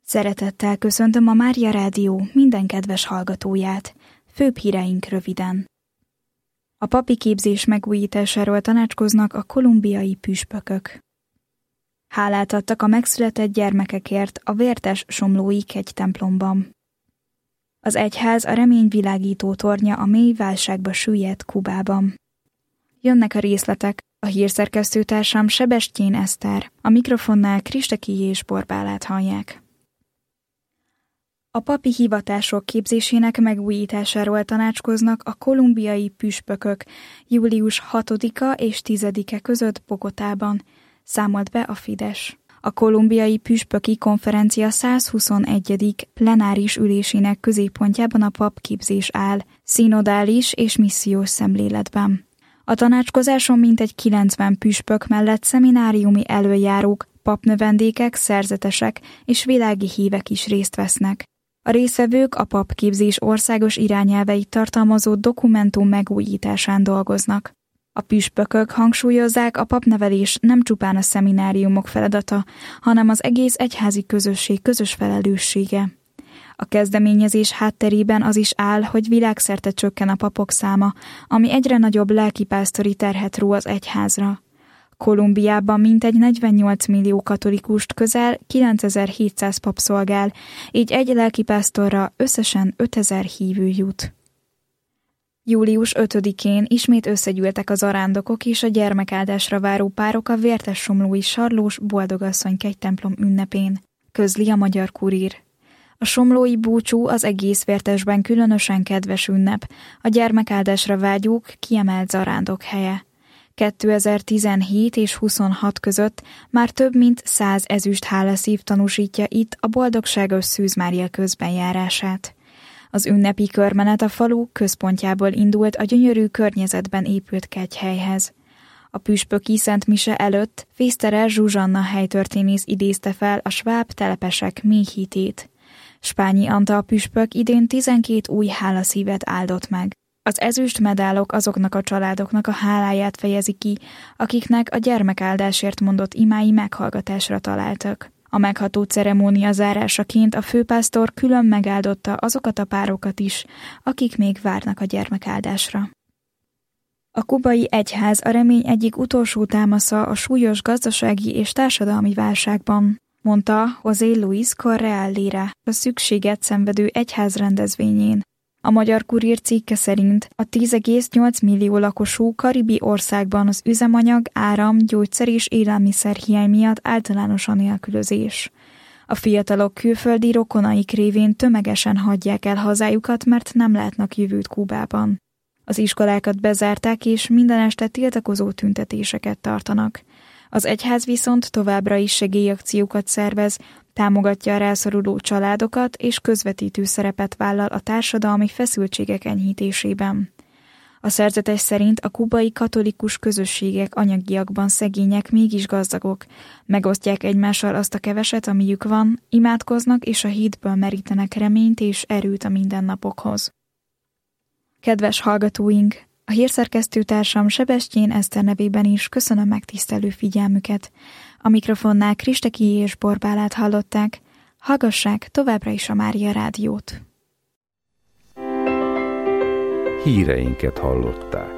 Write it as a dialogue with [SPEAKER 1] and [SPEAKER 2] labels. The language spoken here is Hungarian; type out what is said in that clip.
[SPEAKER 1] Szeretettel köszöntöm a Mária Rádió minden kedves hallgatóját. Főbb híreink röviden. A papi képzés megújításáról tanácskoznak a kolumbiai püspökök. Hálát adtak a megszületett gyermekekért a vértes somlói kegytemplomban. Az egyház a remény világító tornya a mély válságba süllyedt Kubában. Jönnek a részletek, a hírszerkesztőtársam Sebestyén Eszter, a mikrofonnál Kristeki és Borbálát hallják. A papi hivatások képzésének megújításáról tanácskoznak a kolumbiai püspökök július 6-a és 10-e között Bogotában, számolt be a Fidesz. A kolumbiai püspöki konferencia 121. plenáris ülésének középpontjában a papképzés áll, szinodális és missziós szemléletben. A tanácskozáson mintegy 90 püspök mellett szemináriumi elöljárók, papnövendékek, szerzetesek és világi hívek is részt vesznek. A résztvevők a papképzés országos irányelveit tartalmazó dokumentum megújításán dolgoznak. A püspökök hangsúlyozzák, a papnevelés nem csupán a szemináriumok feladata, hanem az egész egyházi közösség közös felelőssége. A kezdeményezés hátterében az is áll, hogy világszerte csökken a papok száma, ami egyre nagyobb lelkipásztori terhet ró az egyházra. Kolumbiában mintegy 48 millió katolikust közel 9700 pap szolgál, így egy lelkipásztorra összesen 5000 hívő jut. Július 5-én ismét összegyűltek az arándokok és a gyermekáldásra váró párok a vértessomlói Sarlós Boldogasszony kegytemplom ünnepén, közli a Magyar Kurír. A somlói búcsú az egész vértesben különösen kedves ünnep, a gyermekáldásra vágyók kiemelt zarándok helye. 2017 és 26 között már több mint 100 ezüst hálaszív tanúsítja itt a boldogságos Szűz Mária közbenjárását. Az ünnepi körmenet a falu központjából indult a gyönyörű környezetben épült kegyhelyhez. A püspöki Szent Mise előtt Fészterer Zsuzsanna helytörténész idézte fel a sváb telepesek mély hitét. Spányi Antal püspök idén 12 új hálaszívet áldott meg. Az ezüst medálok azoknak a családoknak a háláját fejezi ki, akiknek a gyermekáldásért mondott imái meghallgatásra találtak. A megható ceremónia zárásaként a főpásztor külön megáldotta azokat a párokat is, akik még várnak a gyermekáldásra. A kubai egyház a remény egyik utolsó támasza a súlyos gazdasági és társadalmi válságban, mondta José Luis Correa Lira a szükséget szenvedő egyház rendezvényén. A Magyar Kurír cikke szerint a 10,8 millió lakosú karibi országban az üzemanyag, áram, gyógyszer és élelmiszer hiány miatt általános a nélkülözés. A fiatalok külföldi rokonaik révén tömegesen hagyják el hazájukat, mert nem látnak jövőt Kubában. Az iskolákat bezárták és minden este tiltakozó tüntetéseket tartanak. Az egyház viszont továbbra is segélyakciókat szervez, támogatja a rászoruló családokat és közvetítő szerepet vállal a társadalmi feszültségek enyhítésében. A szerzetes szerint a kubai katolikus közösségek anyagiakban szegények, mégis gazdagok, megosztják egymással azt a keveset, amiük van, imádkoznak és a hitből merítenek reményt és erőt a mindennapokhoz. Kedves hallgatóink! A hírszerkesztőtársam Sebestyén Eszter nevében is köszönöm megtisztelő figyelmüket. A mikrofonnál Kristeki és Borbálát hallották. Hallgassák továbbra is a Mária Rádiót.
[SPEAKER 2] Híreinket hallották.